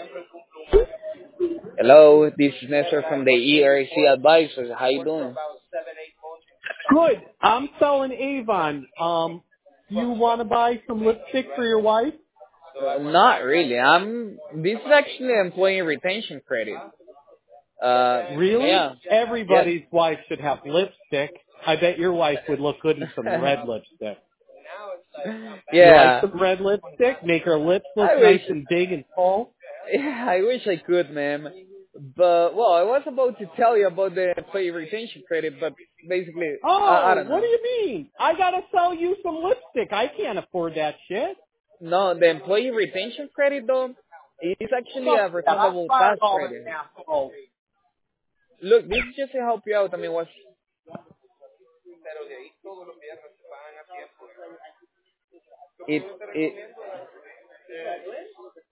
Hello, this is Nestor from the ERC Advisors. How you doing? Good. I'm selling Avon. You want to buy some lipstick for your wife? Not really. This is actually employee retention credit. Really? Yeah. Yes. Everybody's wife should have lipstick. I bet your wife would look good in some red lipstick. You like Yeah. some red lipstick? Make her lips look I wish. nice and big and full? Yeah, I wish I could, ma'am. But well, I was about to tell you about the employee retention credit, but basically, I Oh, don't what do know. you mean? I gotta sell you some lipstick. I can't afford that shit. No, the employee retention credit though is actually Fuck a that. I refundable fired fast all the credit. assholes. Look, this is just to help you out. I mean, it